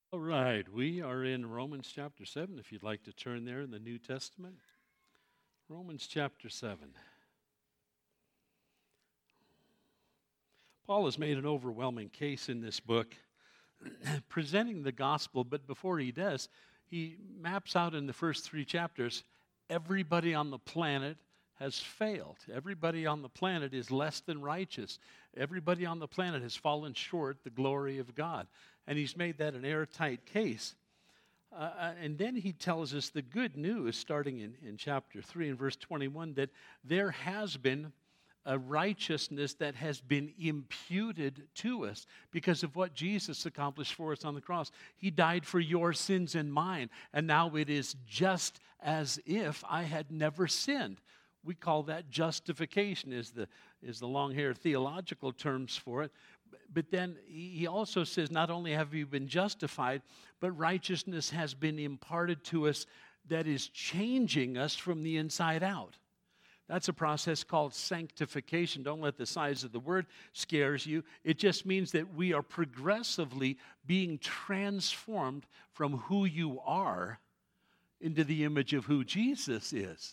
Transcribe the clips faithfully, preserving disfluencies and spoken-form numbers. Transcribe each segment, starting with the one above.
All right, we are in Romans chapter seven, if you'd like to turn there in the New Testament. Romans chapter seven. Paul has made an overwhelming case in this book, presenting the gospel, but before he does, he maps out in the first three chapters, everybody on the planet has failed. Everybody on the planet is less than righteous. Everybody on the planet has fallen short the glory of God. And he's made that an airtight case. Uh, uh, and then he tells us the good news, starting in, in chapter three and verse twenty-one, that there has been a righteousness that has been imputed to us because of what Jesus accomplished for us on the cross. He died for your sins and mine, and now it is just as if I had never sinned. We call that justification, is the, is the long-haired theological terms for it. But then he also says, not only have you been justified, but righteousness has been imparted to us that is changing us from the inside out. That's a process called sanctification. Don't let the size of the word scares you. It just means that we are progressively being transformed from who you are into the image of who Jesus is.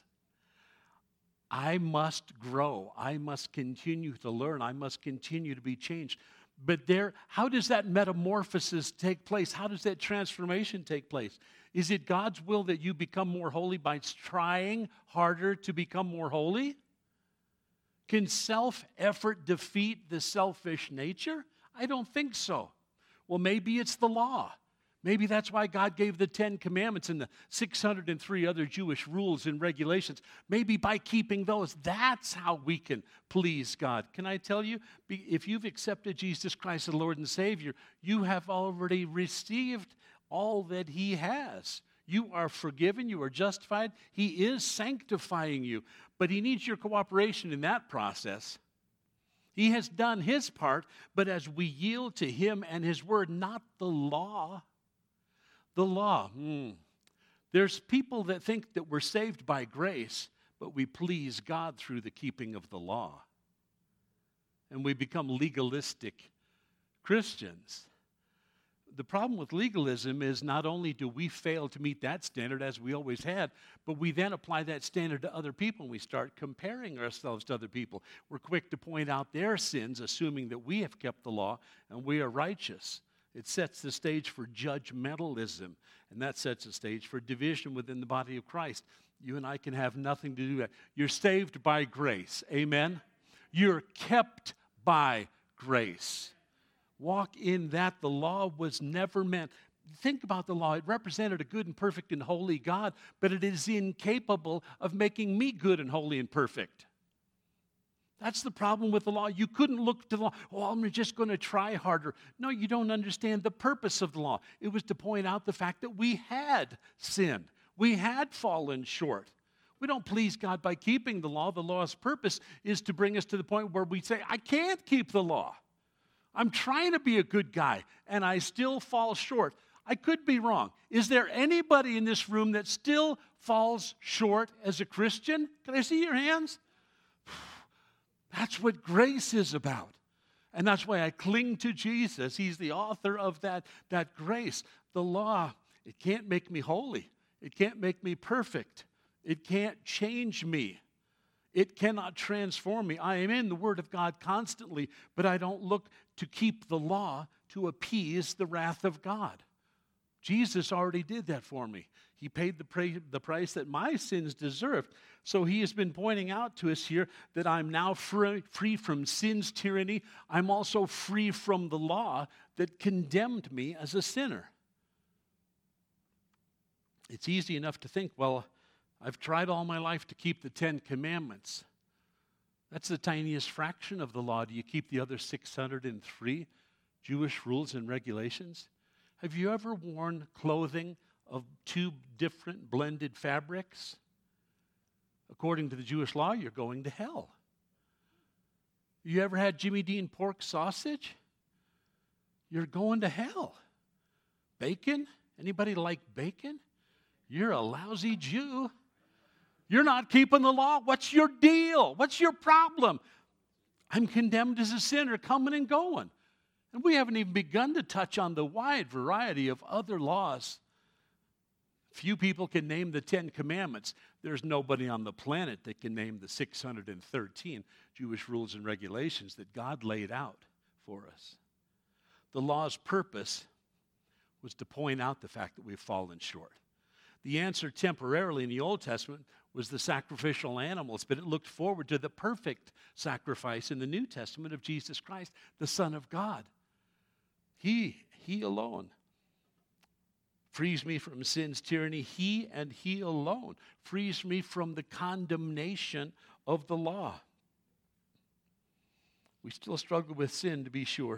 I must grow. I must continue to learn. I must continue to be changed. But there, how does that metamorphosis take place? How does that transformation take place? Is it God's will that you become more holy by trying harder to become more holy? Can self-effort defeat the selfish nature? I don't think so. Well, maybe it's the law. Maybe that's why God gave the Ten Commandments and the six hundred three other Jewish rules and regulations. Maybe by keeping those, that's how we can please God. Can I tell you, if you've accepted Jesus Christ as Lord and Savior, you have already received all that He has. You are forgiven. You are justified. He is sanctifying you. But He needs your cooperation in that process. He has done His part, but as we yield to Him and His Word, not the law. The law. Hmm. There's people that think that we're saved by grace, but we please God through the keeping of the law. And we become legalistic Christians. The problem with legalism is not only do we fail to meet that standard, as we always had, but we then apply that standard to other people and we start comparing ourselves to other people. We're quick to point out their sins, assuming that we have kept the law and we are righteous. It sets the stage for judgmentalism, and that sets the stage for division within the body of Christ. You and I can have nothing to do with that. You're saved by grace. Amen? You're kept by grace. Walk in that. The law was never meant. Think about the law. It represented a good and perfect and holy God, but it is incapable of making me good and holy and perfect. That's the problem with the law. You couldn't look to the law, oh, I'm just going to try harder. No, you don't understand the purpose of the law. It was to point out the fact that we had sinned. We had fallen short. We don't please God by keeping the law. The law's purpose is to bring us to the point where we say, I can't keep the law. I'm trying to be a good guy, and I still fall short. I could be wrong. Is there anybody in this room that still falls short as a Christian? Can I see your hands? That's what grace is about. And that's why I cling to Jesus. He's the author of that, that grace. The law, it can't make me holy. It can't make me perfect. It can't change me. It cannot transform me. I am in the Word of God constantly, but I don't look to keep the law to appease the wrath of God. Jesus already did that for me. He paid the, pra- the price that my sins deserved. So He has been pointing out to us here that I'm now free, free from sin's tyranny. I'm also free from the law that condemned me as a sinner. It's easy enough to think, well, I've tried all my life to keep the Ten Commandments. That's the tiniest fraction of the law. Do you keep the other six hundred three Jewish rules and regulations? Have you ever worn clothing of two different blended fabrics? According to the Jewish law, you're going to hell. You ever had Jimmy Dean pork sausage? You're going to hell. Bacon? Anybody like bacon? You're a lousy Jew. You're not keeping the law. What's your deal? What's your problem? I'm condemned as a sinner, coming and going. And we haven't even begun to touch on the wide variety of other laws. Few people can name the Ten Commandments. There's nobody on the planet that can name the six hundred thirteen Jewish rules and regulations that God laid out for us. The law's purpose was to point out the fact that we've fallen short. The answer temporarily in the Old Testament was the sacrificial animals, but it looked forward to the perfect sacrifice in the New Testament of Jesus Christ, the Son of God. He, He alone frees me from sin's tyranny. He and He alone frees me from the condemnation of the law. We still struggle with sin, to be sure.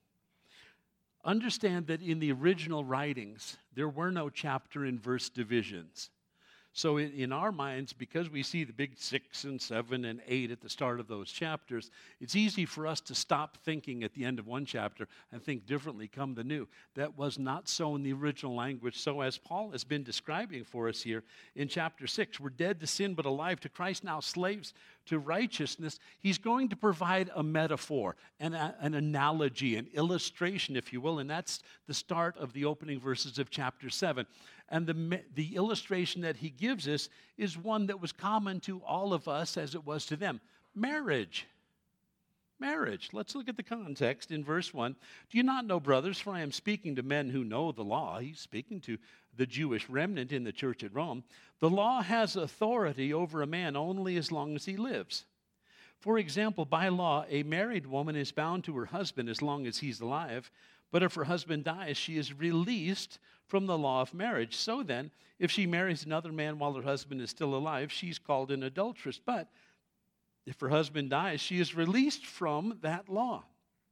Understand that in the original writings, there were no chapter and verse divisions. So in, in our minds, because we see the big six and seven and eight at the start of those chapters, it's easy for us to stop thinking at the end of one chapter and think differently come the new. That was not so in the original language. So as Paul has been describing for us here in chapter six, we're dead to sin but alive to Christ, now slaves to righteousness. He's going to provide a metaphor, an, an analogy, an illustration, if you will, and that's the start of the opening verses of chapter seven. And the, the illustration that he gives us is one that was common to all of us as it was to them. Marriage. Marriage. Let's look at the context in verse one. Do you not know, brothers, for I am speaking to men who know the law. He's speaking to the Jewish remnant in the church at Rome. The law has authority over a man only as long as he lives. For example, by law, a married woman is bound to her husband as long as he's alive. But if her husband dies, she is released from the law of marriage. So then, if she marries another man while her husband is still alive, she's called an adulteress. But if her husband dies, she is released from that law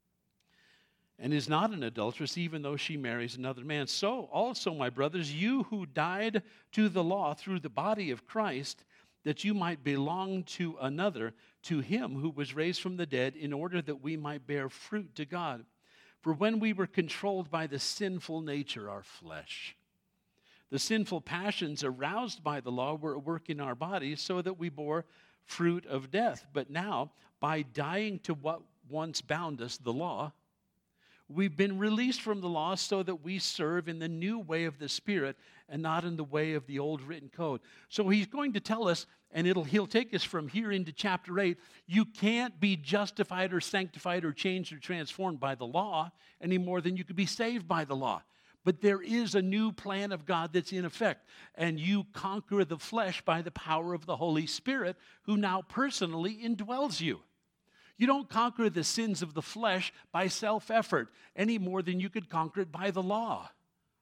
and is not an adulteress, even though she marries another man. So also, my brothers, you who died to the law through the body of Christ, that you might belong to another, to him who was raised from the dead, in order that we might bear fruit to God. For when we were controlled by the sinful nature, our flesh, the sinful passions aroused by the law were at work in our bodies, so that we bore fruit of death. But now, by dying to what once bound us, the law, we've been released from the law so that we serve in the new way of the Spirit and not in the way of the old written code. So he's going to tell us, and it'll, he'll take us from here into chapter eight, you can't be justified or sanctified or changed or transformed by the law any more than you could be saved by the law. But there is a new plan of God that's in effect, and you conquer the flesh by the power of the Holy Spirit, who now personally indwells you. You don't conquer the sins of the flesh by self-effort any more than you could conquer it by the law.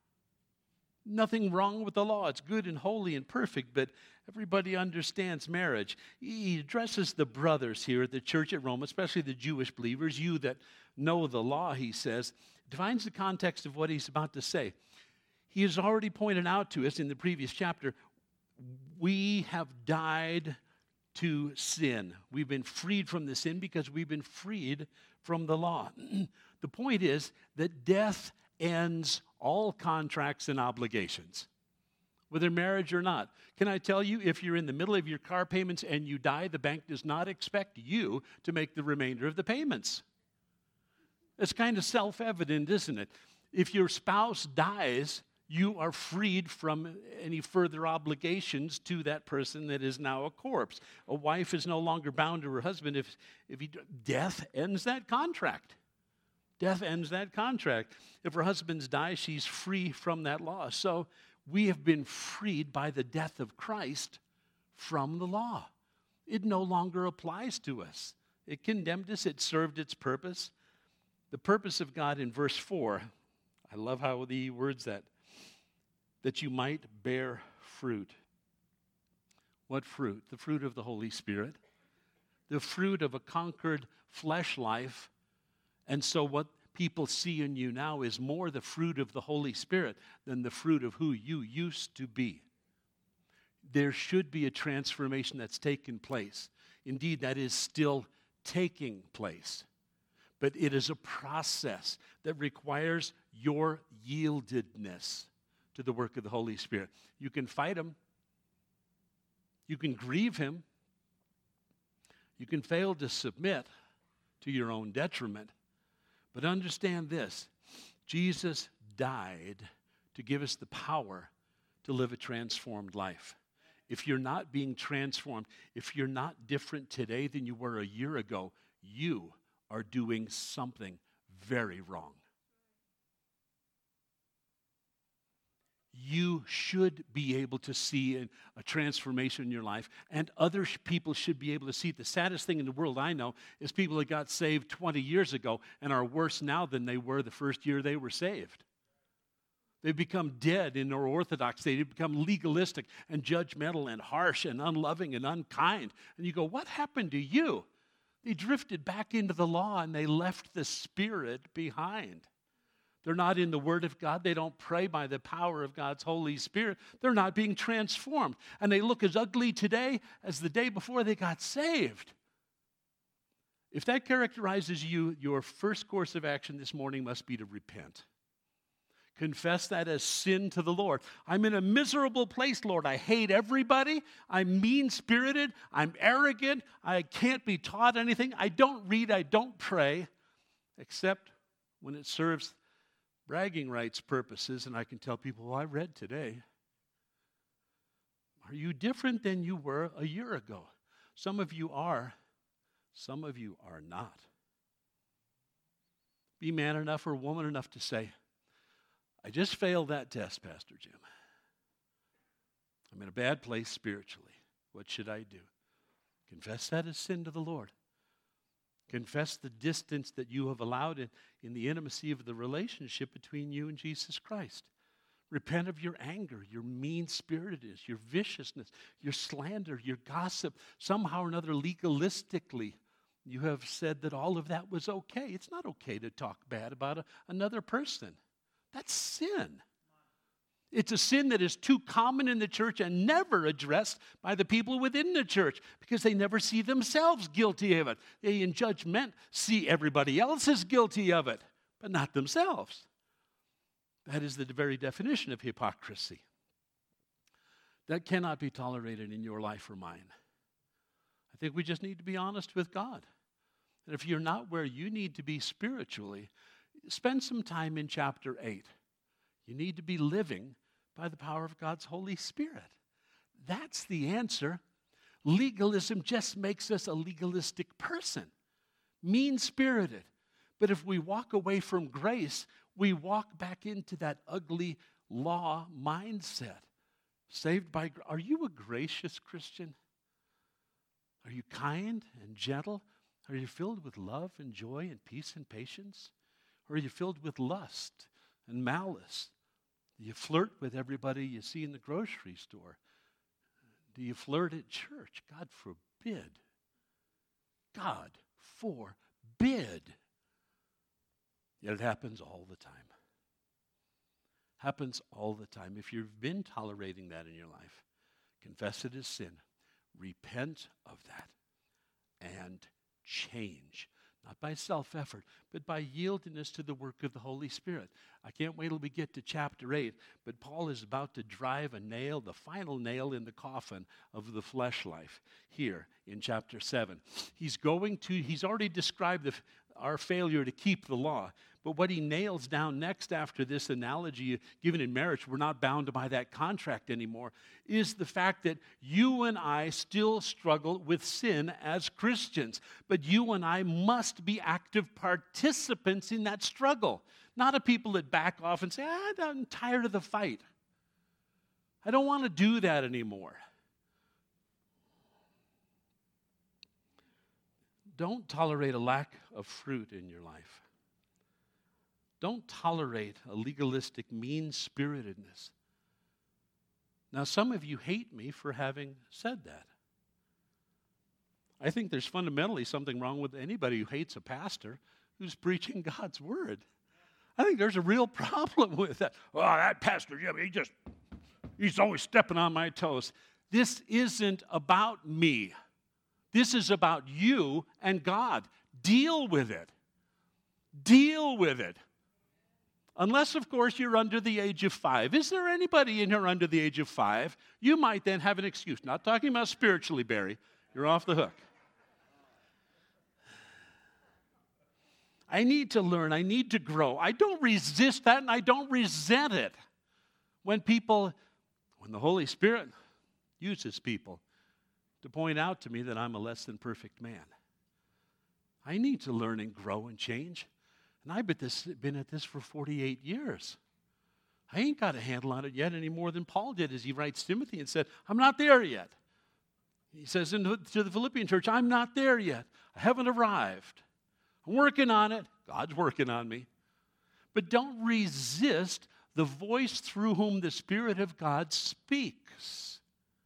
Nothing wrong with the law. It's good and holy and perfect, but everybody understands marriage. He addresses the brothers here at the church at Rome, especially the Jewish believers, you that know the law, he says, defines the context of what he's about to say. He has already pointed out to us in the previous chapter, we have died to sin. We've been freed from the sin because we've been freed from the law. The point is that death ends all contracts and obligations, whether marriage or not. Can I tell you, if you're in the middle of your car payments and you die, the bank does not expect you to make the remainder of the payments. It's kind of self-evident, isn't it? If your spouse dies, you are freed from any further obligations to that person that is now a corpse. A wife is no longer bound to her husband if, if he, death ends that contract. Death ends that contract. If her husband dies, she's free from that law. So we have been freed by the death of Christ from the law. It no longer applies to us. It condemned us. It served its purpose. The purpose of God in verse four, I love how he words that, that you might bear fruit. What fruit? The fruit of the Holy Spirit. The fruit of a conquered flesh life. And so what people see in you now is more the fruit of the Holy Spirit than the fruit of who you used to be. There should be a transformation that's taken place. Indeed, that is still taking place. But it is a process that requires your yieldedness to the work of the Holy Spirit. You can fight him. You can grieve him. You can fail to submit to your own detriment. But understand this, Jesus died to give us the power to live a transformed life. If you're not being transformed, if you're not different today than you were a year ago, you are doing something very wrong. You should be able to see a, a transformation in your life, and other sh- people should be able to see it. The saddest thing in the world I know is people that got saved twenty years ago and are worse now than they were the first year they were saved. They've become dead in their orthodox state. They've become legalistic and judgmental and harsh and unloving and unkind. And you go, what happened to you? They drifted back into the law and they left the Spirit behind. They're not in the Word of God. They don't pray by the power of God's Holy Spirit. They're not being transformed. And they look as ugly today as the day before they got saved. If that characterizes you, your first course of action this morning must be to repent. Confess that as sin to the Lord. I'm in a miserable place, Lord. I hate everybody. I'm mean-spirited. I'm arrogant. I can't be taught anything. I don't read. I don't pray, except when it serves bragging rights purposes, and I can tell people, well, I read today. Are you different than you were a year ago? Some of you are. Some of you are not. Be man enough or woman enough to say, I just failed that test, Pastor Jim. I'm in a bad place spiritually. What should I do? Confess that as sin to the Lord. Confess the distance that you have allowed in, in the intimacy of the relationship between you and Jesus Christ. Repent of your anger, your mean-spiritedness, your viciousness, your slander, your gossip. Somehow or another, legalistically, you have said that all of that was okay. It's not okay to talk bad about a, another person. That's sin. It's a sin that is too common in the church and never addressed by the people within the church because they never see themselves guilty of it. They, in judgment, see everybody else as guilty of it, but not themselves. That is the very definition of hypocrisy. That cannot be tolerated in your life or mine. I think we just need to be honest with God. And if you're not where you need to be spiritually, spend some time in chapter eight. You need to be living by the power of God's Holy Spirit. That's the answer. Legalism just makes us a legalistic person, mean-spirited. But if we walk away from grace, we walk back into that ugly law mindset. Saved by grace. Are you a gracious Christian? Are you kind and gentle? Are you filled with love and joy and peace and patience? Or are you filled with lust and malice? Do you flirt with everybody you see in the grocery store? Do you flirt at church? God forbid. God forbid. Yet it happens all the time. Happens all the time. If you've been tolerating that in your life, confess it as sin. Repent of that and change. Not by self-effort, but by yieldiness to the work of the Holy Spirit. I can't wait till we get to chapter eight, but Paul is about to drive a nail, the final nail in the coffin of the flesh life here in chapter seven. He's going to, he's already described the, our failure to keep the law, but what he nails down next after this analogy given in marriage, we're not bound by that contract anymore, is the fact that you and I still struggle with sin as Christians. But you and I must be active participants in that struggle. Not a people that back off and say, ah, I'm tired of the fight. I don't want to do that anymore. Don't tolerate a lack of fruit in your life. Don't tolerate a legalistic mean-spiritedness. Now, some of you hate me for having said that. I think there's fundamentally something wrong with anybody who hates a pastor who's preaching God's word. I think there's a real problem with that. Oh, that pastor, Jim, he just, he's always stepping on my toes. This isn't about me. This is about you and God. Deal with it. Deal with it. Unless, of course, you're under the age of five. Is there anybody in here under the age of five? You might then have an excuse. Not talking about spiritually, Barry. You're off the hook. I need to learn. I need to grow. I don't resist that, and I don't resent it. When people, when the Holy Spirit uses people to point out to me that I'm a less than perfect man. I need to learn and grow and change. And I've been, this, been at this for forty-eight years. I ain't got a handle on it yet any more than Paul did as he writes Timothy and said, I'm not there yet. He says in the, to the Philippian church, I'm not there yet. I haven't arrived. I'm working on it. God's working on me. But don't resist the voice through whom the Spirit of God speaks.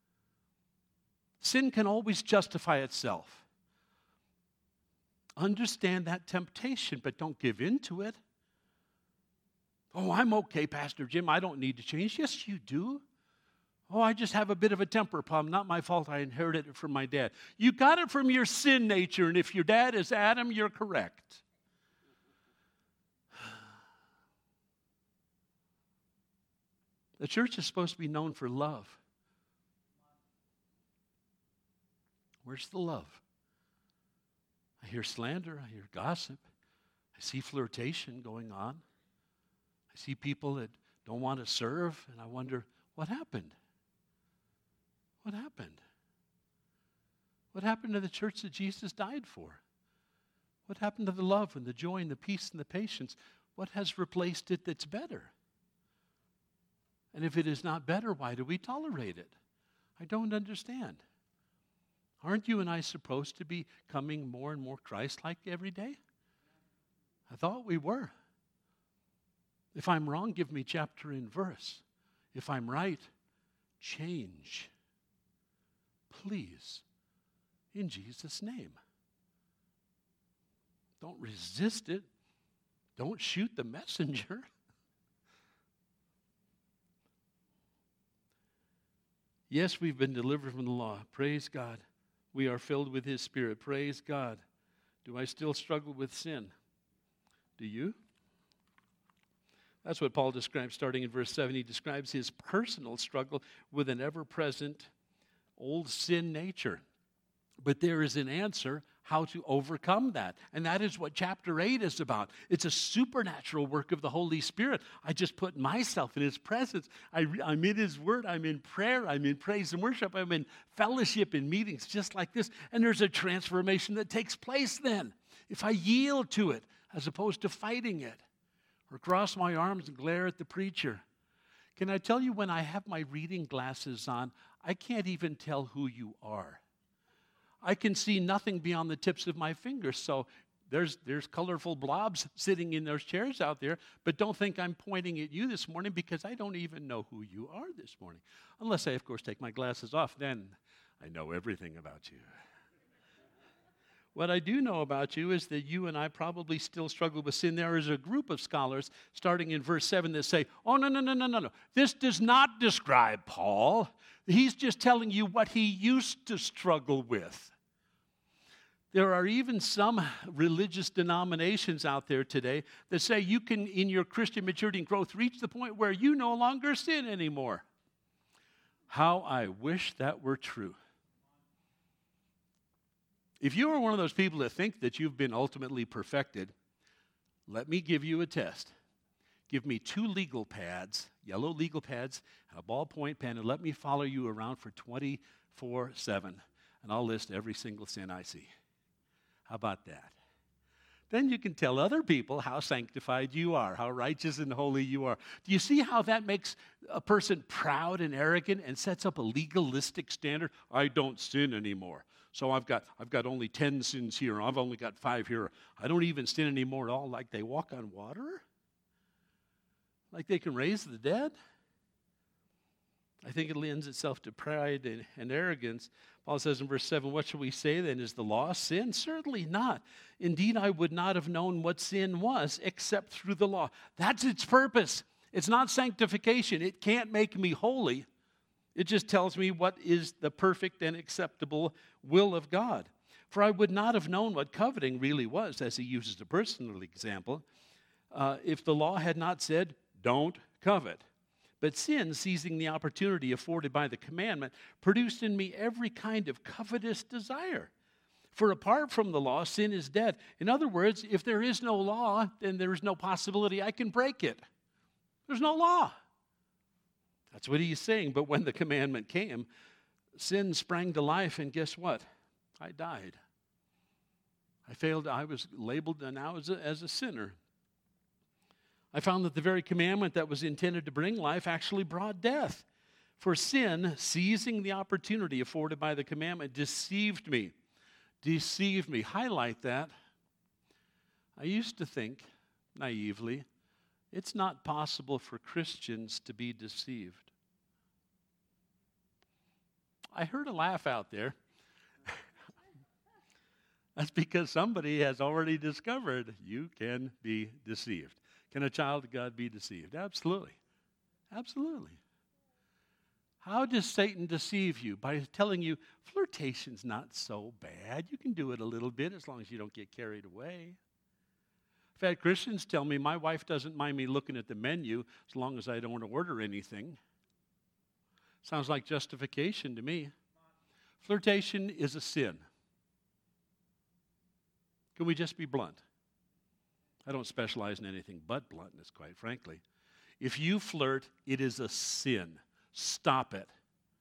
Sin can always justify itself. Understand that temptation, but don't give in to it. Oh, I'm okay, Pastor Jim. I don't need to change. Yes, you do. Oh, I just have a bit of a temper problem. Not my fault. I inherited it from my dad. You got it from your sin nature, and if your dad is Adam, you're correct. The church is supposed to be known for love. Where's the love? I hear slander. I hear gossip. I see flirtation going on. I see people that don't want to serve, and I wonder, what happened? What happened? What happened to the church that Jesus died for? What happened to the love and the joy and the peace and the patience? What has replaced it that's better? And if it is not better, why do we tolerate it? I don't understand. Aren't you and I supposed to be becoming more and more Christ-like every day? I thought we were. If I'm wrong, give me chapter and verse. If I'm right, change. Please, in Jesus' name. Don't resist it. Don't shoot the messenger. Yes, we've been delivered from the law. Praise God. We are filled with His Spirit. Praise God. Do I still struggle with sin? Do you? That's what Paul describes starting in verse seven. He describes his personal struggle with an ever-present old sin nature. But there is an answer how to overcome that. And that is what chapter eight is about. It's a supernatural work of the Holy Spirit. I just put myself in His presence. I, I'm in His Word. I'm in prayer. I'm in praise and worship. I'm in fellowship in meetings just like this. And there's a transformation that takes place then. If I yield to it as opposed to fighting it or cross my arms and glare at the preacher. Can I tell you, when I have my reading glasses on, I can't even tell who you are. I can see nothing beyond the tips of my fingers. So there's there's colorful blobs sitting in those chairs out there, but don't think I'm pointing at you this morning because I don't even know who you are this morning. Unless I, of course, take my glasses off, then I know everything about you. What I do know about you is that you and I probably still struggle with sin. There is a group of scholars, starting in verse seven, that say, oh, no, no, no, no, no, no. This does not describe Paul. He's just telling you what he used to struggle with. There are even some religious denominations out there today that say you can, in your Christian maturity and growth, reach the point where you no longer sin anymore. How I wish that were true. If you are one of those people that think that you've been ultimately perfected, let me give you a test. Give me two legal pads, yellow legal pads, and a ballpoint pen, and let me follow you around for twenty-four seven, and I'll list every single sin I see. How about that? Then you can tell other people how sanctified you are, how righteous and holy you are. Do you see how that makes a person proud and arrogant and sets up a legalistic standard? I don't sin anymore. So I've got I've got only ten sins here. I've only got five here. I don't even sin anymore at all. Like they walk on water? Like they can raise the dead? I think it lends itself to pride and, and arrogance. Paul says in verse seven, what shall we say then? Is the law sin? Certainly not. Indeed, I would not have known what sin was except through the law. That's its purpose. It's not sanctification. It can't make me holy. It just tells me what is the perfect and acceptable will of God. For I would not have known what coveting really was, as he uses a personal example, uh, if the law had not said, don't covet. But sin, seizing the opportunity afforded by the commandment, produced in me every kind of covetous desire. For apart from the law, sin is dead. In other words, if there is no law, then there is no possibility I can break it. There's no law. That's what he's saying. But when the commandment came, sin sprang to life, and guess what? I died. I failed. I was labeled now as a, as a sinner. I found that the very commandment that was intended to bring life actually brought death. For sin, seizing the opportunity afforded by the commandment, deceived me. Deceived me. Highlight that. I used to think, naively, it's not possible for Christians to be deceived. I heard a laugh out there. That's because somebody has already discovered you can be deceived. Can a child of God be deceived? Absolutely. Absolutely. How does Satan deceive you? By telling you flirtation's not so bad. You can do it a little bit as long as you don't get carried away. I've had Christians tell me my wife doesn't mind me looking at the menu as long as I don't order anything. Sounds like justification to me. Flirtation is a sin. Can we just be blunt? I don't specialize in anything but bluntness, quite frankly. If you flirt, it is a sin. Stop it.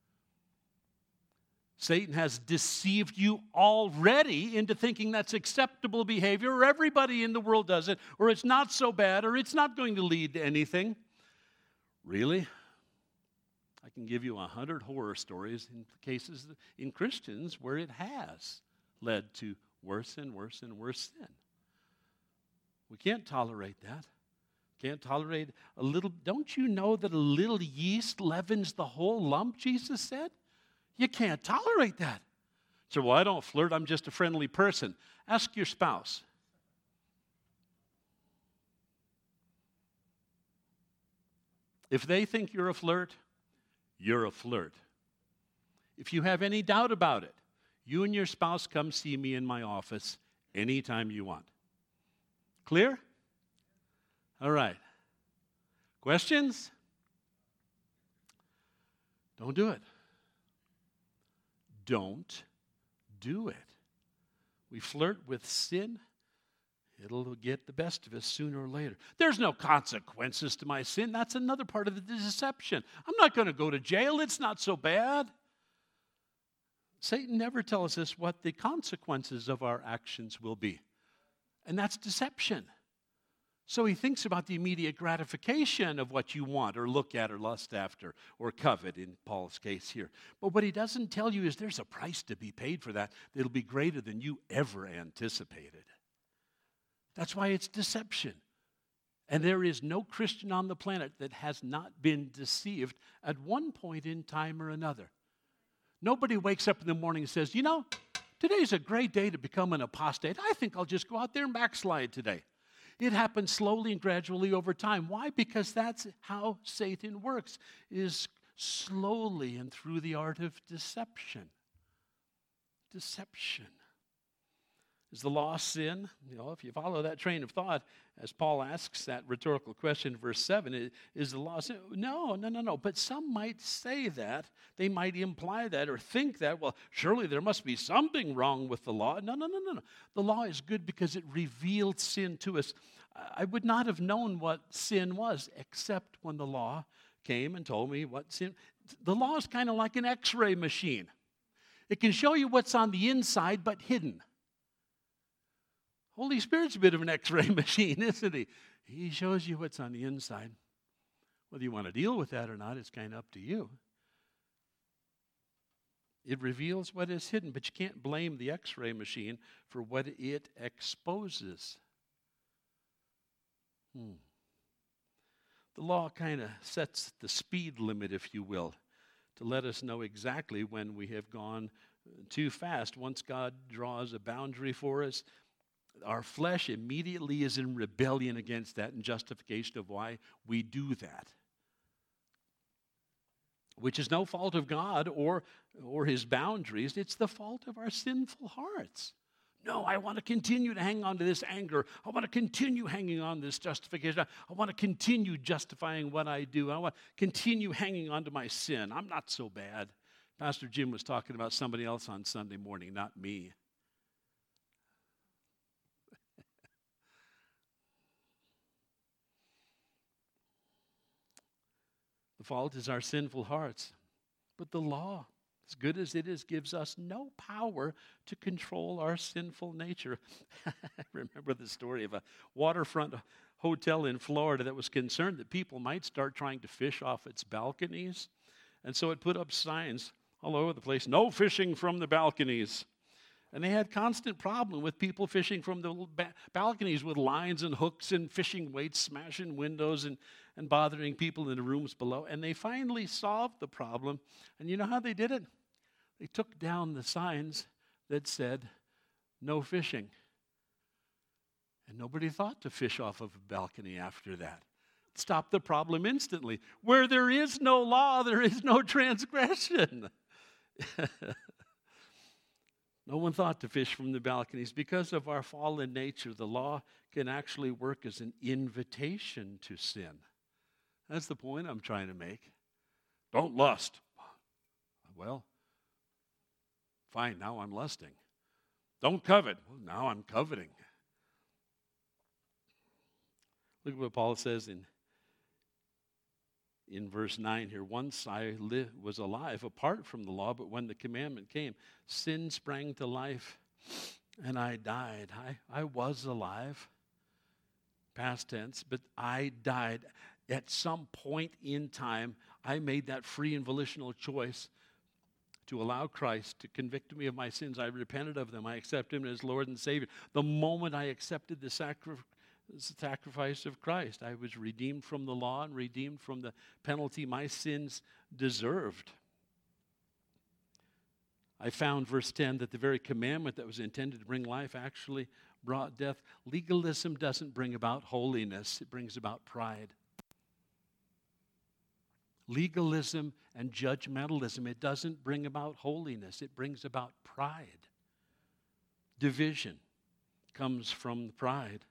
Satan has deceived you already into thinking that's acceptable behavior, or everybody in the world does it, or it's not so bad, or it's not going to lead to anything. Really? I can give you a hundred horror stories in cases in Christians where it has led to worse and worse and worse sin. We can't tolerate that. Can't tolerate a little. Don't you know that a little yeast leavens the whole lump, Jesus said? You can't tolerate that. So, well, I don't flirt. I'm just a friendly person. Ask your spouse. If they think you're a flirt, you're a flirt. If you have any doubt about it, you and your spouse come see me in my office anytime you want. Clear? All right. Questions? Don't do it. Don't do it. We flirt with sin, it'll get the best of us sooner or later. There's no consequences to my sin. That's another part of the deception. I'm not going to go to jail. It's not so bad. Satan never tells us what the consequences of our actions will be. And that's deception. So he thinks about the immediate gratification of what you want or look at or lust after or covet in Paul's case here. But what he doesn't tell you is there's a price to be paid for that that'll be greater than you ever anticipated. That's why it's deception. And there is no Christian on the planet that has not been deceived at one point in time or another. Nobody wakes up in the morning and says, you know, today's a great day to become an apostate. I think I'll just go out there and backslide today. It happens slowly and gradually over time. Why? Because that's how Satan works, is slowly and through the art of deception. Deception. Is the law sin? You know, if you follow that train of thought, as Paul asks that rhetorical question in verse seven, is the law sin? No, no, no, no. But some might say that. They might imply that or think that, well, surely there must be something wrong with the law. No, no, no, no, no. The law is good because it revealed sin to us. I would not have known what sin was except when the law came and told me what sin. The law is kind of like an X-ray machine. It can show you what's on the inside but hidden. Holy Spirit's a bit of an X-ray machine, isn't he? He shows you what's on the inside. Whether you want to deal with that or not, it's kind of up to you. It reveals what is hidden, but you can't blame the X-ray machine for what it exposes. Hmm. The law kind of sets the speed limit, if you will, to let us know exactly when we have gone too fast. Once God draws a boundary for us, our flesh immediately is in rebellion against that and justification of why we do that. Which is no fault of God or, or his boundaries. It's the fault of our sinful hearts. No, I want to continue to hang on to this anger. I want to continue hanging on to this justification. I want to continue justifying what I do. I want to continue hanging on to my sin. I'm not so bad. Pastor Jim was talking about somebody else on Sunday morning, not me. The fault is our sinful hearts. But the law, as good as it is, gives us no power to control our sinful nature. I remember the story of a waterfront hotel in Florida that was concerned that people might start trying to fish off its balconies. And so it put up signs all over the place, no fishing from the balconies. And they had constant problem with people fishing from the ba- balconies with lines and hooks and fishing weights, smashing windows and, and bothering people in the rooms below. And they finally solved the problem. And you know how they did it? They took down the signs that said, no fishing. And nobody thought to fish off of a balcony after that. Stop the problem instantly. Where there is no law, there is no transgression. No one thought to fish from the balconies. Because of our fallen nature, the law can actually work as an invitation to sin. That's the point I'm trying to make. Don't lust. Well, fine, now I'm lusting. Don't covet. Well, now I'm coveting. Look at what Paul says in, in verse nine here. Once I li- was alive apart from the law, but when the commandment came, sin sprang to life and I died. I, I was alive, past tense, but I died. At some point in time, I made that free and volitional choice to allow Christ to convict me of my sins. I repented of them. I accepted him as Lord and Savior. The moment I accepted the sacrifice, the sacrifice of Christ, I was redeemed from the law and redeemed from the penalty my sins deserved. I found, verse ten, that the very commandment that was intended to bring life actually brought death. Legalism doesn't bring about holiness, it brings about pride. Legalism and judgmentalism, it doesn't bring about holiness, it brings about pride. Division comes from pride.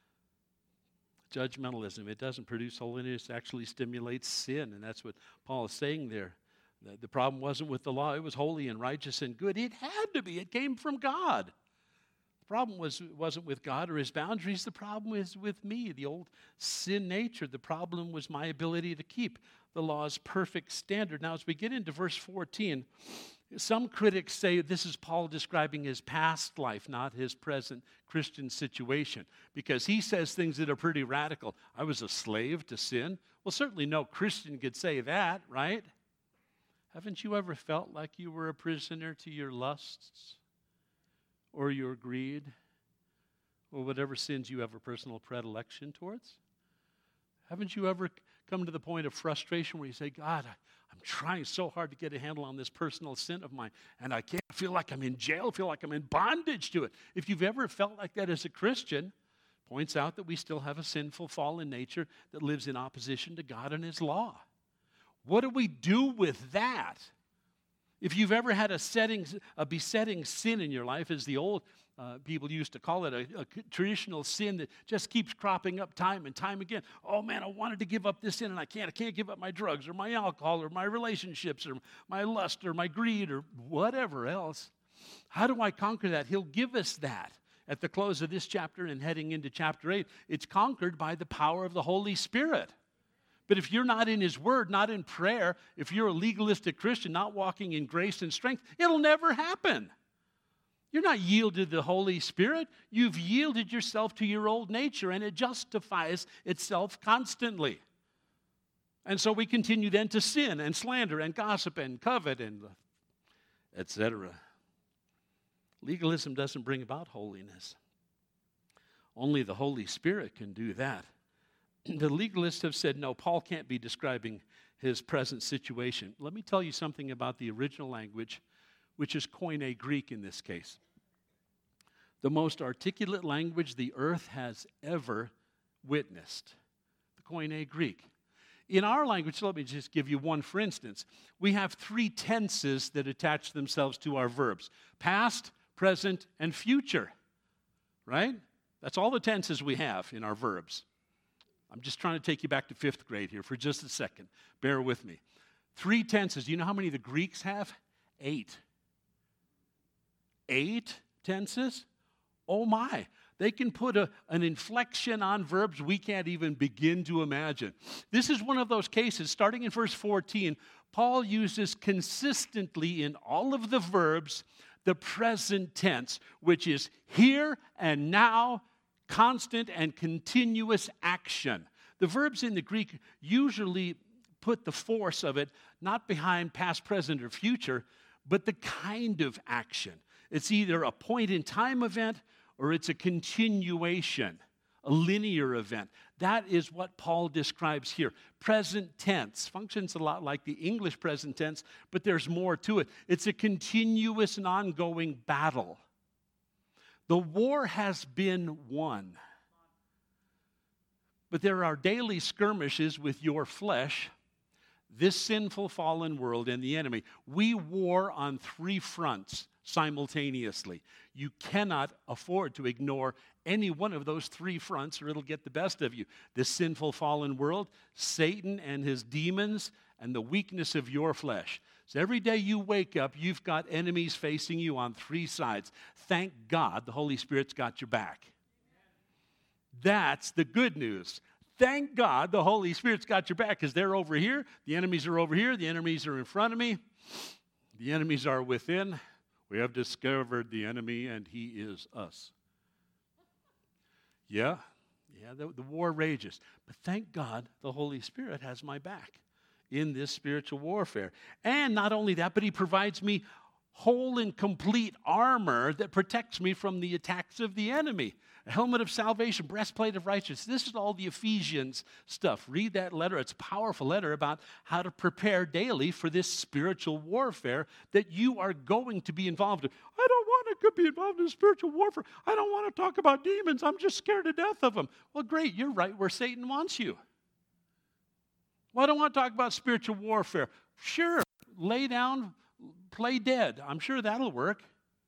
Judgmentalism, it doesn't produce holiness, it actually stimulates sin, and that's what Paul is saying there. The, the problem wasn't with the law, it was holy and righteous and good. It had to be, it came from God. The problem was, wasn't with God or his boundaries, the problem is with me, the old sin nature. The problem was my ability to keep the law's perfect standard. Now, as we get into verse fourteen, some critics say this is Paul describing his past life, not his present Christian situation, because he says things that are pretty radical. I was a slave to sin. Well, certainly no Christian could say that, right? Haven't you ever felt like you were a prisoner to your lusts or your greed or whatever sins you have a personal predilection towards? Haven't you ever come to the point of frustration where you say, God, I, I'm trying so hard to get a handle on this personal sin of mine, and I can't feel like I'm in jail, feel like I'm in bondage to it. If you've ever felt like that as a Christian, points out that we still have a sinful, fallen nature that lives in opposition to God and his law. What do we do with that? If you've ever had a, setting, a besetting sin in your life, as the old uh, people used to call it, a, a traditional sin that just keeps cropping up time and time again. Oh man, I wanted to give up this sin and I can't. I can't give up my drugs or my alcohol or my relationships or my lust or my greed or whatever else. How do I conquer that? He'll give us that at the close of this chapter and heading into chapter eight. It's conquered by the power of the Holy Spirit. But if you're not in his word, not in prayer, if you're a legalistic Christian, not walking in grace and strength, it'll never happen. You're not yielded to the Holy Spirit. You've yielded yourself to your old nature, and it justifies itself constantly. And so we continue then to sin and slander and gossip and covet and et cetera. Legalism doesn't bring about holiness. Only the Holy Spirit can do that. The legalists have said, no, Paul can't be describing his present situation. Let me tell you something about the original language, which is Koine Greek in this case. The most articulate language the earth has ever witnessed. The Koine Greek. In our language, let me just give you one for instance. We have three tenses that attach themselves to our verbs. Past, present, and future. Right? That's all the tenses we have in our verbs. I'm just trying to take you back to fifth grade here for just a second. Bear with me. Three tenses. Do you know how many the Greeks have? Eight. Eight tenses? Oh my. They can put a, an inflection on verbs we can't even begin to imagine. This is one of those cases, starting in verse fourteen, Paul uses consistently in all of the verbs the present tense, which is here and now, constant and continuous action. The verbs in the Greek usually put the force of it not behind past, present, or future, but the kind of action. It's either a point-in-time event or it's a continuation, a linear event. That is what Paul describes here. Present tense functions a lot like the English present tense, but there's more to it. It's a continuous and ongoing battle. The war has been won, but there are daily skirmishes with your flesh, this sinful fallen world, and the enemy. We war on three fronts simultaneously. You cannot afford to ignore any one of those three fronts or it'll get the best of you. This sinful fallen world, Satan and his demons, and the weakness of your flesh. So every day you wake up, you've got enemies facing you on three sides. Thank God the Holy Spirit's got your back. That's the good news. Thank God the Holy Spirit's got your back because they're over here. The enemies are over here. The enemies are in front of me. The enemies are within. We have discovered the enemy, and he is us. Yeah, yeah, the, the war rages. But thank God the Holy Spirit has my back in this spiritual warfare. And not only that, but he provides me whole and complete armor that protects me from the attacks of the enemy. A helmet of salvation, breastplate of righteousness. This is all the Ephesians stuff. Read that letter. It's a powerful letter about how to prepare daily for this spiritual warfare that you are going to be involved in. I don't want to be involved in spiritual warfare. I don't want to talk about demons. I'm just scared to death of them. Well, great. You're right where Satan wants you. Well, I don't want to talk about spiritual warfare. Sure. Lay down, play dead. I'm sure that'll work.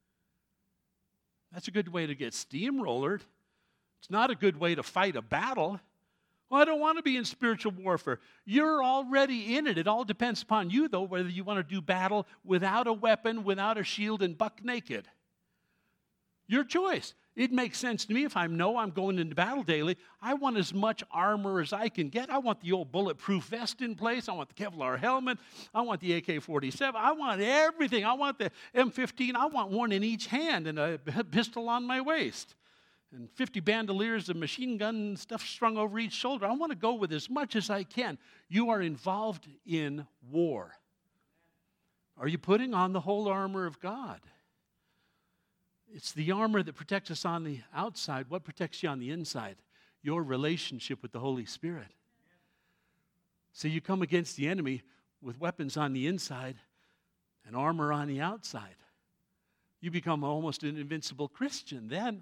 That's a good way to get steamrollered. It's not a good way to fight a battle. Well, I don't want to be in spiritual warfare. You're already in it. It all depends upon you, though, whether you want to do battle without a weapon, without a shield, and buck naked. Your choice. It makes sense to me if I know I'm going into battle daily. I want as much armor as I can get. I want the old bulletproof vest in place. I want the Kevlar helmet. I want the A K forty-seven. I want everything. I want the M fifteen. I want one in each hand and a pistol on my waist. And fifty bandoliers of machine gun stuff strung over each shoulder. I want to go with as much as I can. You are involved in war. Are you putting on the whole armor of God? It's the armor that protects us on the outside. What protects you on the inside? Your relationship with the Holy Spirit. So you come against the enemy with weapons on the inside and armor on the outside. You become almost an invincible Christian then.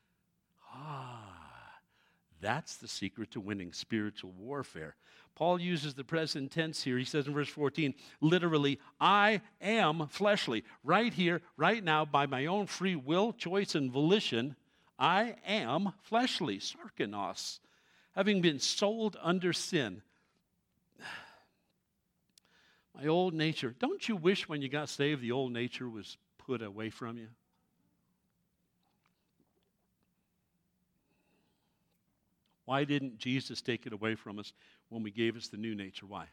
Ah, that's the secret to winning spiritual warfare. Paul uses the present tense here. He says in verse fourteen, literally, I am fleshly. Right here, right now, by my own free will, choice, and volition, I am fleshly, sarkanos, having been sold under sin. My old nature. Don't you wish when you got saved the old nature was put away from you? Why didn't Jesus take it away from us when we gave us the new nature? Why?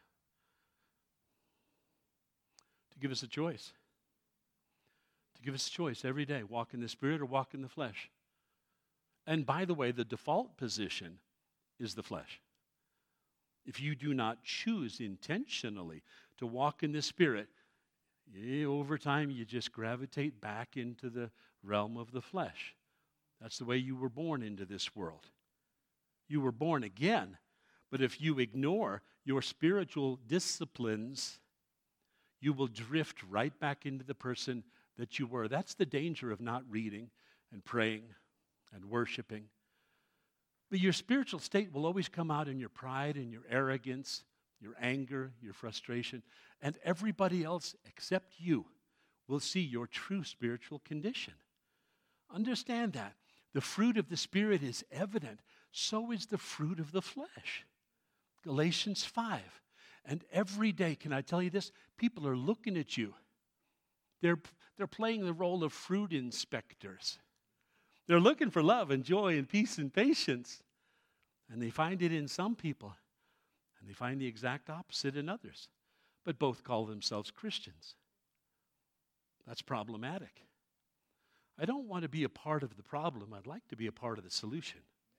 To give us a choice. To give us a choice every day. Walk in the Spirit or walk in the flesh. And by the way, the default position is the flesh. If you do not choose intentionally to walk in the Spirit, yeah, over time you just gravitate back into the realm of the flesh. That's the way you were born into this world. You were born again, but if you ignore your spiritual disciplines, you will drift right back into the person that you were. That's the danger of not reading and praying and worshiping. But your spiritual state will always come out in your pride and your arrogance, your anger, your frustration, and everybody else except you will see your true spiritual condition. Understand that. The fruit of the Spirit is evident. So is the fruit of the flesh. Galatians five. And every day, can I tell you this? People are looking at you. They're, they're playing the role of fruit inspectors. They're looking for love and joy and peace and patience. And they find it in some people. And they find the exact opposite in others. But both call themselves Christians. That's problematic. I don't want to be a part of the problem. I'd like to be a part of the solution.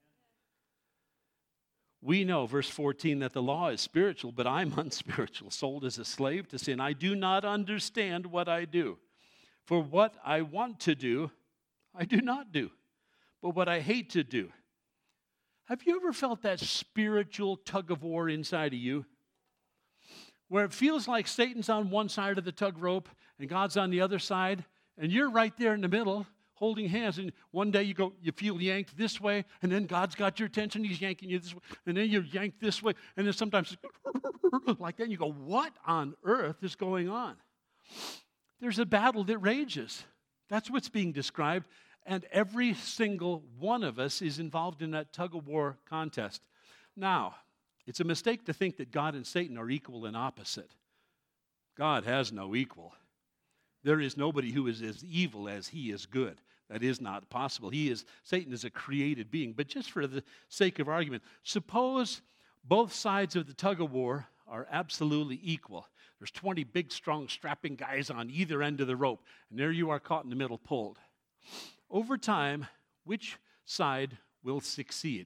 We know, verse fourteen, that the law is spiritual, but I'm unspiritual, sold as a slave to sin. I do not understand what I do. For what I want to do, I do not do. But what I hate to do. Have you ever felt that spiritual tug of war inside of you? Where it feels like Satan's on one side of the tug rope and God's on the other side, and you're right there in the middle, holding hands, and one day you go, you feel yanked this way, and then God's got your attention, he's yanking you this way, and then you're yanked this way, and then sometimes like that, and you go, what on earth is going on? There's a battle that rages. That's what's being described, and every single one of us is involved in that tug-of-war contest. Now, it's a mistake to think that God and Satan are equal and opposite. God has no equal. There is nobody who is as evil as he is good. That is not possible. He is, Satan is a created being. But just for the sake of argument, suppose both sides of the tug-of-war are absolutely equal. There's twenty big, strong, strapping guys on either end of the rope, and there you are caught in the middle, pulled. Over time, which side will succeed?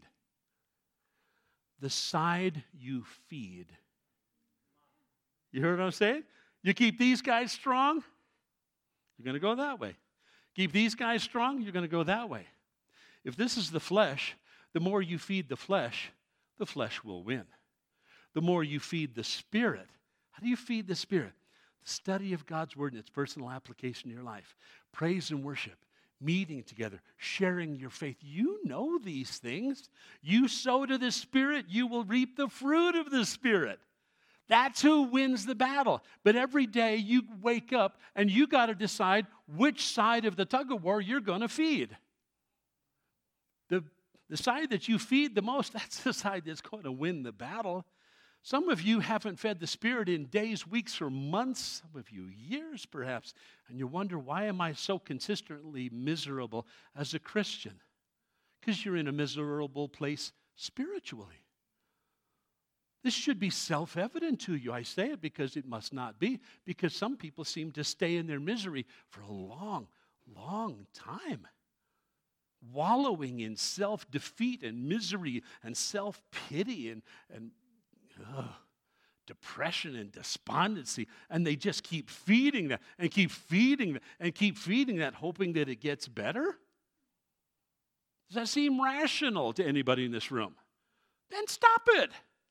The side you feed. You heard what I'm saying? You keep these guys strong, you're going to go that way. Keep these guys strong, you're going to go that way. If this is the flesh, the more you feed the flesh, the flesh will win. The more you feed the Spirit. How do you feed the Spirit? The study of God's Word and its personal application in your life. Praise and worship. Meeting together. Sharing your faith. You know these things. You sow to the Spirit, you will reap the fruit of the Spirit. That's who wins the battle. But every day you wake up and you got to decide which side of the tug-of-war you're going to feed. The, the side that you feed the most, that's the side that's going to win the battle. Some of you haven't fed the Spirit in days, weeks, or months, some of you years perhaps, and you wonder, why am I so consistently miserable as a Christian? Because you're in a miserable place spiritually. This should be self-evident to you. I say it because it must not be, because some people seem to stay in their misery for a long, long time, wallowing in self-defeat and misery and self-pity and, and ugh, depression and despondency, and they just keep feeding that and keep feeding that and keep feeding that, hoping that it gets better. Does that seem rational to anybody in this room? Then stop it.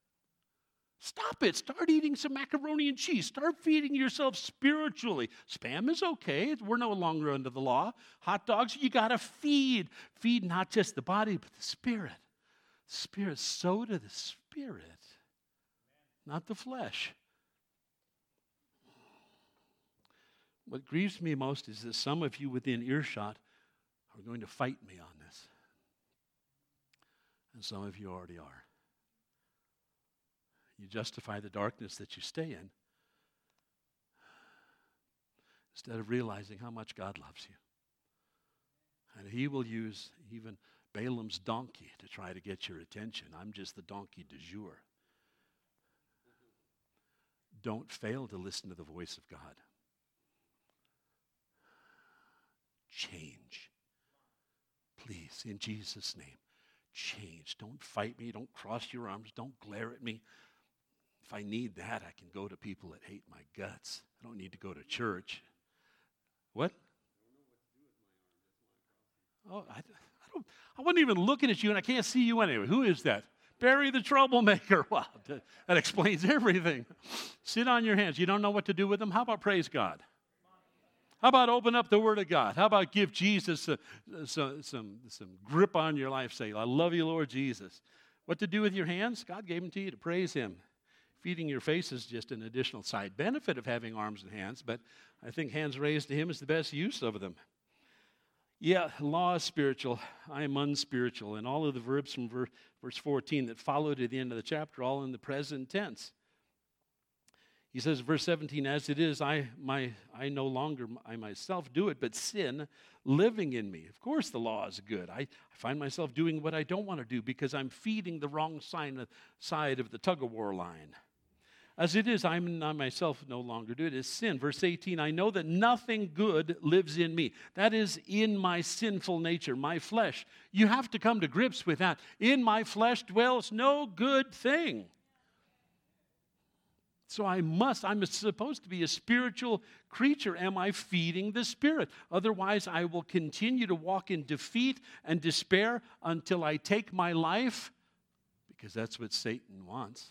Stop it. Start eating some macaroni and cheese. Start feeding yourself spiritually. Spam is okay. We're no longer under the law. Hot dogs, you got to feed. Feed not just the body, but the spirit. Spirit, sow to the Spirit, not the flesh. What grieves me most is that some of you within earshot are going to fight me on this. And some of you already are. You justify the darkness that you stay in instead of realizing how much God loves you. And he will use even Balaam's donkey to try to get your attention. I'm just the donkey du jour. Don't fail to listen to the voice of God. Change. Please, in Jesus' name, change. Don't fight me. Don't cross your arms. Don't glare at me. If I need that, I can go to people that hate my guts. I don't need to go to church. What? Oh, I, I don't. I wasn't even looking at you, and I can't see you anyway. Who is that? Barry the troublemaker. Wow, that explains everything. Sit on your hands. You don't know what to do with them? How about praise God? How about open up the Word of God? How about give Jesus a, some, some, some grip on your life? Say, I love you, Lord Jesus. What to do with your hands? God gave them to you to praise Him. Feeding your face is just an additional side benefit of having arms and hands, but I think hands raised to Him is the best use of them. Yeah, law is spiritual. I am unspiritual. And all of the verbs from ver- verse fourteen that follow to the end of the chapter, all in the present tense. He says, verse seventeen, as it is, I, my, I no longer, I myself do it, but sin living in me. Of course the law is good. I, I find myself doing what I don't want to do because I'm feeding the wrong sign, side of the tug-of-war line. As it is, I myself no longer do it. It's sin. Verse eighteen, I know that nothing good lives in me. That is in my sinful nature, my flesh. You have to come to grips with that. In my flesh dwells no good thing. So I must, I'm supposed to be a spiritual creature. Am I feeding the Spirit? Otherwise, I will continue to walk in defeat and despair until I take my life, because that's what Satan wants,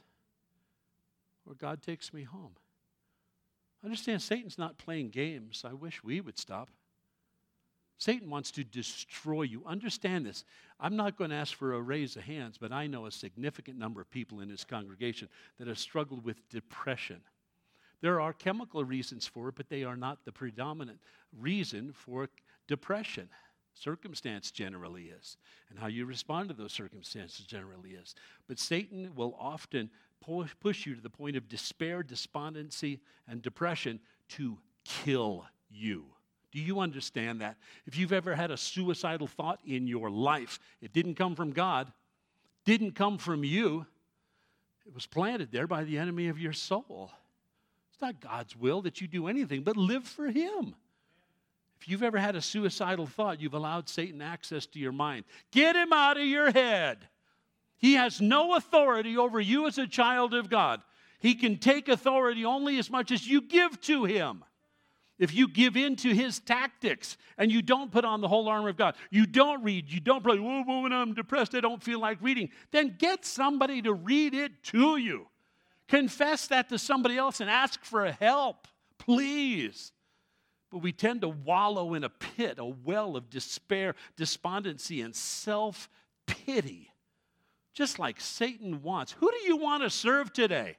or God takes me home. Understand, Satan's not playing games. I wish we would stop. Satan wants to destroy you. Understand this. I'm not going to ask for a raise of hands, but I know a significant number of people in this congregation that have struggled with depression. There are chemical reasons for it, but they are not the predominant reason for depression. Circumstance generally is, and how you respond to those circumstances generally is. But Satan will often push you to the point of despair, despondency, and depression to kill you. Do you understand that? If you've ever had a suicidal thought in your life, it didn't come from God, didn't come from you. It was planted there by the enemy of your soul. It's not God's will that you do anything but live for Him. If you've ever had a suicidal thought, you've allowed Satan access to your mind. Get him out of your head. He has no authority over you as a child of God. He can take authority only as much as you give to him. If you give in to his tactics and you don't put on the whole armor of God, you don't read, you don't pray, oh, well, when I'm depressed, I don't feel like reading, then get somebody to read it to you. Confess that to somebody else and ask for help, please. But we tend to wallow in a pit, a well of despair, despondency, and self-pity, just like Satan wants. Who do you want to serve today?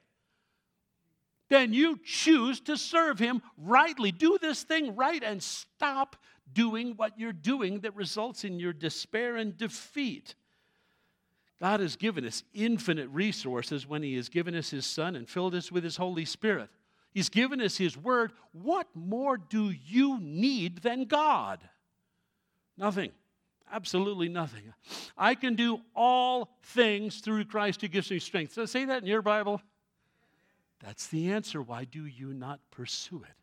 Then you choose to serve him rightly. Do this thing right and stop doing what you're doing that results in your despair and defeat. God has given us infinite resources when he has given us his Son and filled us with his Holy Spirit. He's given us his word. What more do you need than God? Nothing. Absolutely nothing. I can do all things through Christ who gives me strength. Does it say that in your Bible? That's the answer. Why do you not pursue it?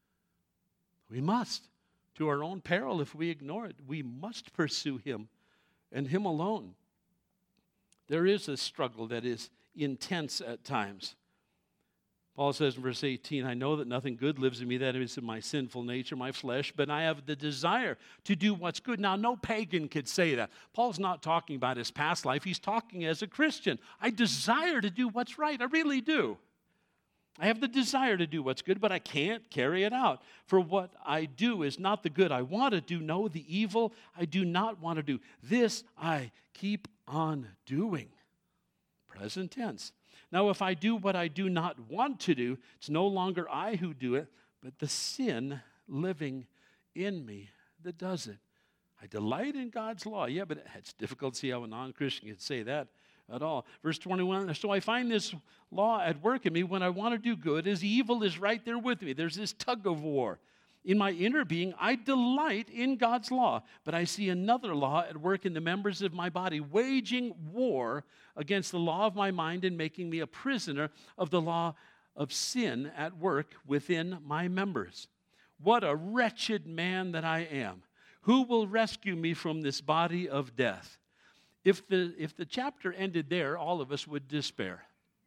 We must. To our own peril if we ignore it. We must pursue him and him alone. There is a struggle that is intense at times. Paul says in verse eighteen, I know that nothing good lives in me, that is in my sinful nature, my flesh, but I have the desire to do what's good. Now, no pagan could say that. Paul's not talking about his past life. He's talking as a Christian. I desire to do what's right. I really do. I have the desire to do what's good, but I can't carry it out. For what I do is not the good I want to do. No, the evil I do not want to do. This I keep on doing. Present tense. Now, if I do what I do not want to do, it's no longer I who do it, but the sin living in me that does it. I delight in God's law. Yeah, but it's difficult to see how a non-Christian can say that at all. Verse twenty-one, so I find this law at work in me when I want to do good, as evil is right there with me. There's this tug of war. In my inner being, I delight in God's law, but I see another law at work in the members of my body, waging war against the law of my mind and making me a prisoner of the law of sin at work within my members. What a wretched man that I am. Who will rescue me from this body of death? If the, if the chapter ended there, all of us would despair.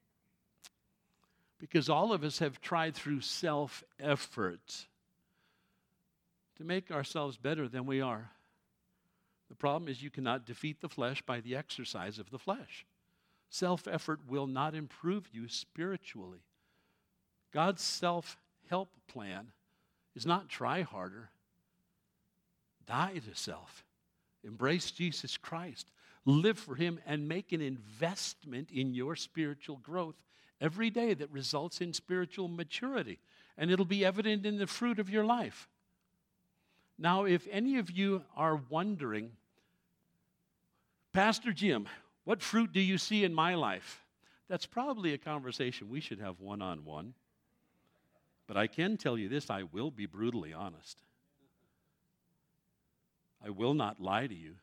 Because all of us have tried through self-effort to make ourselves better than we are. The problem is you cannot defeat the flesh by the exercise of the flesh. Self-effort will not improve you spiritually. God's self-help plan is not try harder. Die to self. Embrace Jesus Christ. Live for him and make an investment in your spiritual growth every day that results in spiritual maturity. And it'll be evident in the fruit of your life. Now, if any of you are wondering, Pastor Jim, what fruit do you see in my life? That's probably a conversation we should have one-on-one. But I can tell you this, I will be brutally honest. I will not lie to you.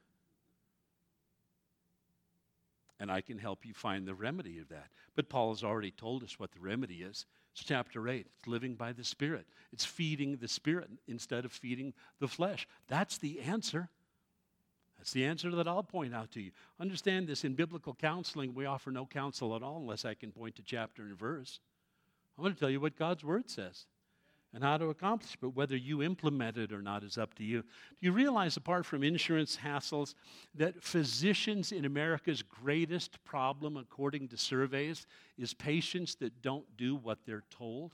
And I can help you find the remedy of that. But Paul has already told us what the remedy is. It's chapter eight. It's living by the Spirit. It's feeding the Spirit instead of feeding the flesh. That's the answer. That's the answer that I'll point out to you. Understand this, in biblical counseling, we offer no counsel at all unless I can point to chapter and verse. I'm going to tell you what God's Word says and how to accomplish it, but whether you implement it or not is up to you. Do you realize, apart from insurance hassles, that physicians in America's greatest problem, according to surveys, is patients that don't do what they're told?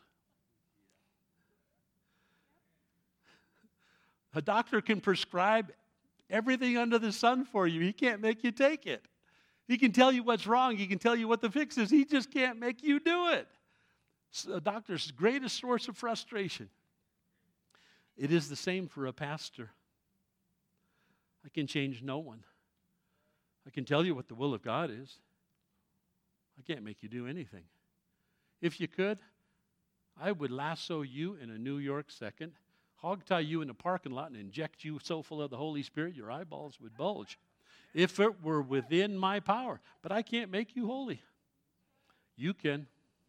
A doctor can prescribe everything under the sun for you. He can't make you take it. He can tell you what's wrong. He can tell you what the fix is. He just can't make you do it. A doctor's greatest source of frustration. It is the same for a pastor. I can change no one. I can tell you what the will of God is. I can't make you do anything. If you could, I would lasso you in a New York second, hog tie you in a parking lot, and inject you so full of the Holy Spirit your eyeballs would bulge. If it were within my power. But I can't make you holy. You can.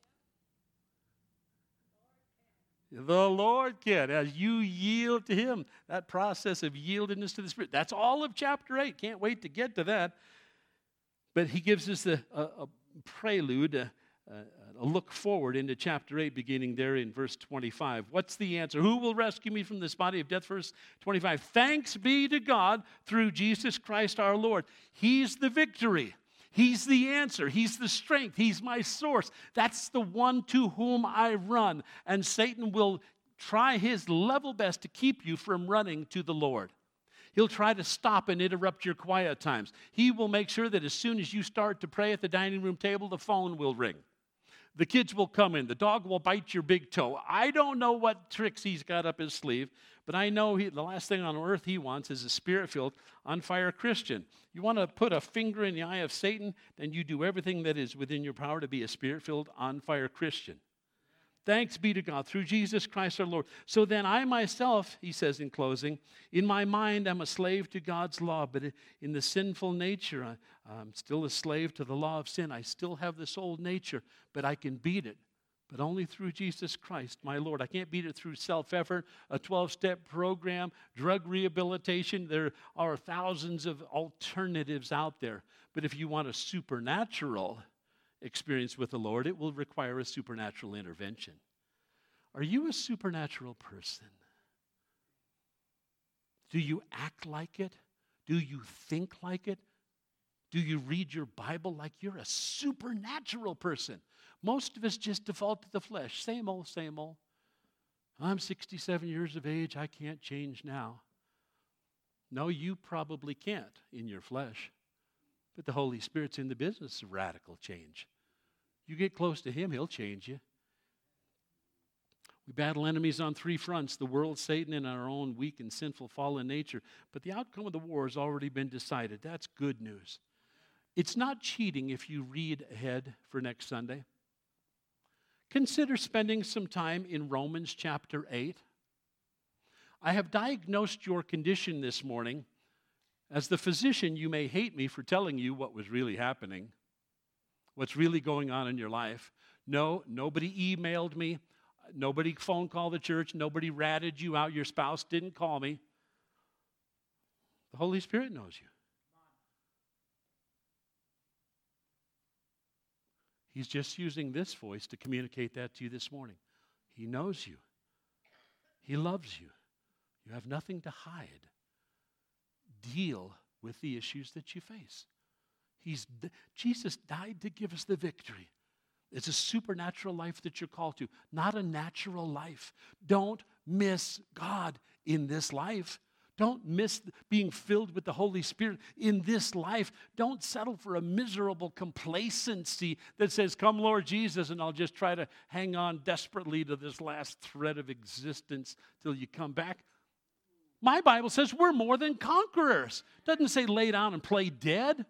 The Lord can, as you yield to Him. That process of yieldedness to the Spirit. That's all of chapter eight. Can't wait to get to that. But he gives us a, a, a prelude, a, a, a look forward into chapter eight, beginning there in verse twenty-five. What's the answer? Who will rescue me from this body of death? Verse twenty-five. Thanks be to God through Jesus Christ our Lord. He's the victory. He's the answer. He's the strength. He's my source. That's the one to whom I run. And Satan will try his level best to keep you from running to the Lord. He'll try to stop and interrupt your quiet times. He will make sure that as soon as you start to pray at the dining room table, the phone will ring. The kids will come in. The dog will bite your big toe. I don't know what tricks he's got up his sleeve, but I know he, the last thing on earth he wants is a spirit-filled, on-fire Christian. You want to put a finger in the eye of Satan, then you do everything that is within your power to be a spirit-filled, on-fire Christian. Thanks be to God through Jesus Christ our Lord. So then I myself, he says in closing, in my mind I'm a slave to God's law, but in the sinful nature I, I'm still a slave to the law of sin. I still have this old nature, but I can beat it, but only through Jesus Christ, my Lord. I can't beat it through self-effort, a twelve-step program, drug rehabilitation. There are thousands of alternatives out there. But if you want a supernatural experience with the Lord, it will require a supernatural intervention. Are you a supernatural person? Do you act like it? Do you think like it? Do you read your Bible like you're a supernatural person? Most of us just default to the flesh. Same old, same old. I'm sixty-seven years of age. I can't change now. No, you probably can't in your flesh. But the Holy Spirit's in the business of radical change. You get close to Him, He'll change you. We battle enemies on three fronts: the world, Satan, and our own weak and sinful fallen nature. But the outcome of the war has already been decided. That's good news. It's not cheating if you read ahead for next Sunday. Consider spending some time in Romans chapter eight. I have diagnosed your condition this morning. As the physician, you may hate me for telling you what was really happening, what's really going on in your life. No, nobody emailed me. Nobody phone called the church. Nobody ratted you out. Your spouse didn't call me. The Holy Spirit knows you. He's just using this voice to communicate that to you this morning. He knows you. He loves you. You have nothing to hide. Deal with the issues that you face. He's, Jesus died to give us the victory. It's a supernatural life that you're called to, not a natural life. Don't miss God in this life. Don't miss being filled with the Holy Spirit in this life. Don't settle for a miserable complacency that says, come Lord Jesus, and I'll just try to hang on desperately to this last thread of existence till you come back. My Bible says we're more than conquerors. It doesn't say lay down and play dead.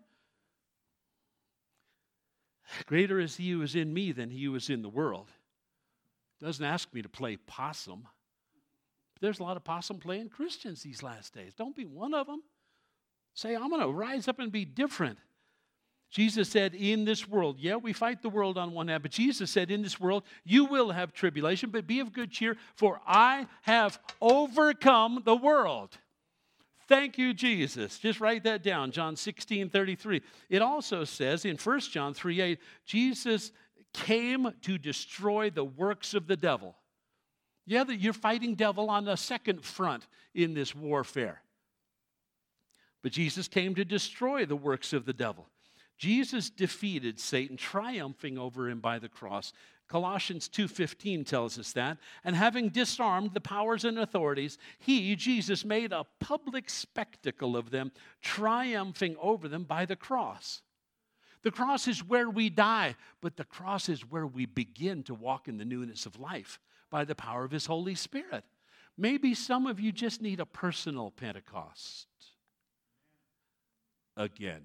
Greater is He who is in me than he who is in the world. Doesn't ask me to play possum. But there's a lot of possum playing Christians these last days. Don't be one of them. Say, I'm going to rise up and be different. Jesus said, in this world, yeah, we fight the world on one hand, but Jesus said, in this world, you will have tribulation, but be of good cheer, for I have overcome the world. Thank you, Jesus. Just write that down, John sixteen thirty-three. It also says in First John three eight, Jesus came to destroy the works of the devil. Yeah, that you're fighting devil on the second front in this warfare. But Jesus came to destroy the works of the devil. Jesus defeated Satan, triumphing over him by the cross. Colossians two fifteen tells us that. And having disarmed the powers and authorities, he, Jesus, made a public spectacle of them, triumphing over them by the cross. The cross is where we die, but the cross is where we begin to walk in the newness of life by the power of his Holy Spirit. Maybe some of you just need a personal Pentecost again.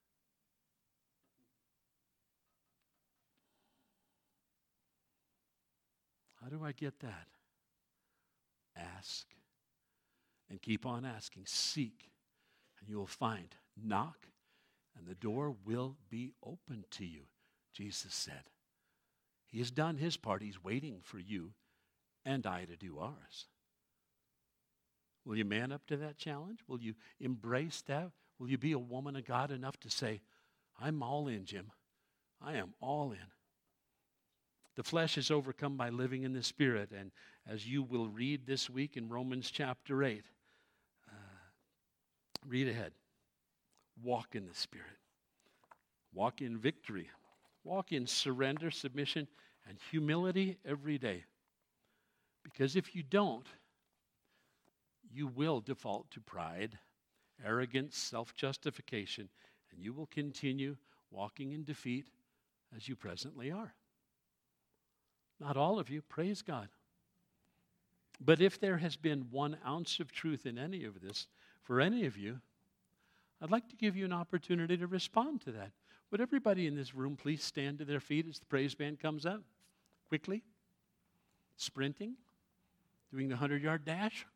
How do I get that? Ask and keep on asking. Seek and you will find. Knock and the door will be open to you, Jesus said. He has done his part. He's waiting for you and I to do ours. Will you man up to that challenge? Will you embrace that? Will you be a woman of God enough to say, I'm all in, Jim. I am all in. The flesh is overcome by living in the Spirit. And as you will read this week in Romans chapter eight, uh, read ahead. Walk in the Spirit. Walk in victory. Walk in surrender, submission, and humility every day. Because if you don't, you will default to pride, arrogance, self-justification, and you will continue walking in defeat as you presently are. Not all of you, praise God. But if there has been one ounce of truth in any of this, for any of you, I'd like to give you an opportunity to respond to that. Would everybody in this room please stand to their feet as the praise band comes up? Quickly. Sprinting. Doing the hundred-yard dash.